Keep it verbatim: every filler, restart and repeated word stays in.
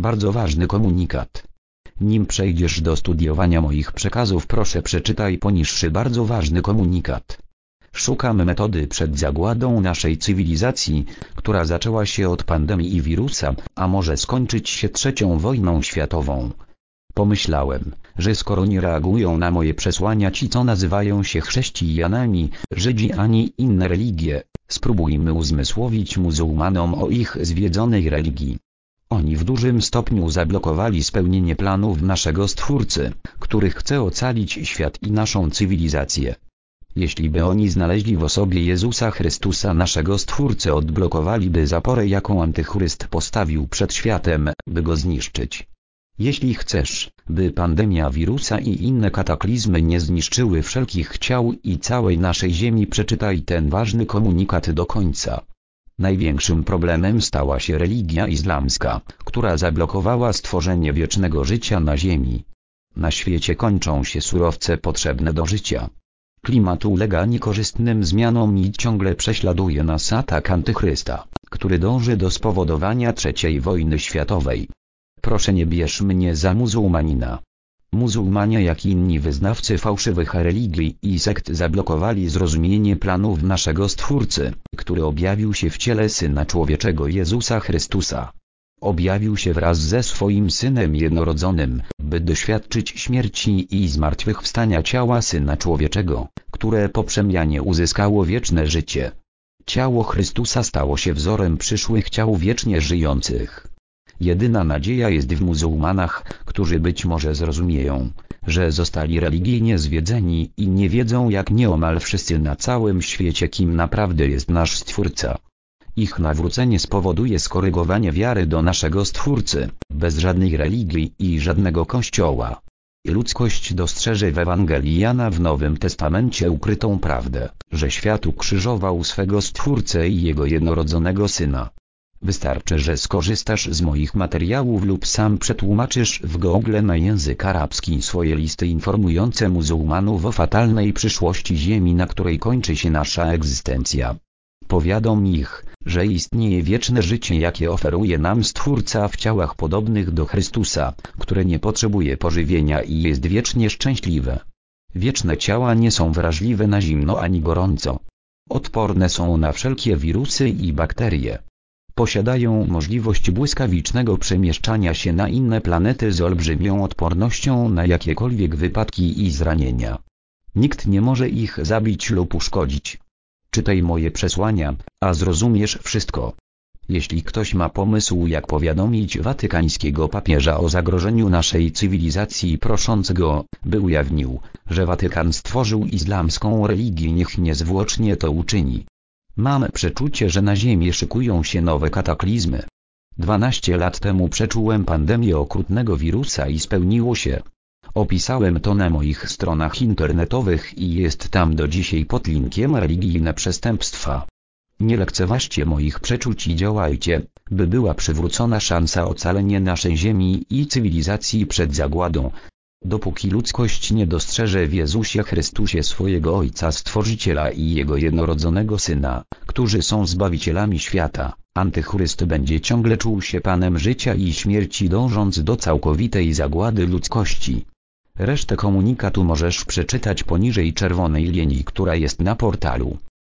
Bardzo ważny komunikat. Nim przejdziesz do studiowania moich przekazów, proszę przeczytaj poniższy bardzo ważny komunikat. Szukamy metody przed zagładą naszej cywilizacji, która zaczęła się od pandemii i wirusa, a może skończyć się trzecią wojną światową. Pomyślałem, że skoro nie reagują na moje przesłania ci, co nazywają się chrześcijanami, Żydzi ani inne religie, spróbujmy uzmysłowić muzułmanom o ich zwiedzonej religii. Oni w dużym stopniu zablokowali spełnienie planów naszego Stwórcy, który chce ocalić świat i naszą cywilizację. Jeśli by oni znaleźli w osobie Jezusa Chrystusa naszego Stwórcę, odblokowaliby zaporę, jaką Antychryst postawił przed światem, by go zniszczyć. Jeśli chcesz, by pandemia wirusa i inne kataklizmy nie zniszczyły wszelkich ciał i całej naszej ziemi, przeczytaj ten ważny komunikat do końca. Największym problemem stała się religia islamska, która zablokowała stworzenie wiecznego życia na ziemi. Na świecie kończą się surowce potrzebne do życia. Klimat ulega niekorzystnym zmianom i ciągle prześladuje nas atak Antychrysta, który dąży do spowodowania trzeciej wojny światowej. Proszę, nie bierz mnie za muzułmanina. Muzułmanie, jak inni wyznawcy fałszywych religii i sekt, zablokowali zrozumienie planów naszego Stwórcy, który objawił się w ciele Syna Człowieczego Jezusa Chrystusa. Objawił się wraz ze swoim Synem Jednorodzonym, by doświadczyć śmierci i zmartwychwstania ciała Syna Człowieczego, które po przemianie uzyskało wieczne życie. Ciało Chrystusa stało się wzorem przyszłych ciał wiecznie żyjących. Jedyna nadzieja jest w muzułmanach, którzy być może zrozumieją, że zostali religijnie zwiedzeni i nie wiedzą, jak nieomal wszyscy na całym świecie, kim naprawdę jest nasz Stwórca. Ich nawrócenie spowoduje skorygowanie wiary do naszego Stwórcy, bez żadnej religii i żadnego kościoła. Ludzkość dostrzeże w Ewangelii Jana w Nowym Testamencie ukrytą prawdę, że świat ukrzyżował swego Stwórcę i Jego jednorodzonego Syna. Wystarczy, że skorzystasz z moich materiałów lub sam przetłumaczysz w Google na język arabski swoje listy informujące muzułmanów o fatalnej przyszłości ziemi, na której kończy się nasza egzystencja. Powiadom ich, że istnieje wieczne życie, jakie oferuje nam Stwórca w ciałach podobnych do Chrystusa, które nie potrzebuje pożywienia i jest wiecznie szczęśliwe. Wieczne ciała nie są wrażliwe na zimno ani gorąco. Odporne są na wszelkie wirusy i bakterie. Posiadają możliwość błyskawicznego przemieszczania się na inne planety z olbrzymią odpornością na jakiekolwiek wypadki i zranienia. Nikt nie może ich zabić lub uszkodzić. Czytaj moje przesłania, a zrozumiesz wszystko. Jeśli ktoś ma pomysł, jak powiadomić watykańskiego papieża o zagrożeniu naszej cywilizacji, prosząc go, by ujawnił, że Watykan stworzył islamską religię, niech niezwłocznie to uczyni. Mam przeczucie, że na Ziemi szykują się nowe kataklizmy. Dwanaście lat temu przeczułem pandemię okrutnego wirusa i spełniło się. Opisałem to na moich stronach internetowych i jest tam do dzisiaj pod linkiem Religijne przestępstwa. Nie lekceważcie moich przeczuć i działajcie, by była przywrócona szansa ocalenia naszej Ziemi i cywilizacji przed zagładą. Dopóki ludzkość nie dostrzeże w Jezusie Chrystusie swojego Ojca Stworzyciela i Jego jednorodzonego Syna, którzy są Zbawicielami świata, Antychryst będzie ciągle czuł się Panem życia i śmierci, dążąc do całkowitej zagłady ludzkości. Resztę komunikatu możesz przeczytać poniżej czerwonej linii, która jest na portalu.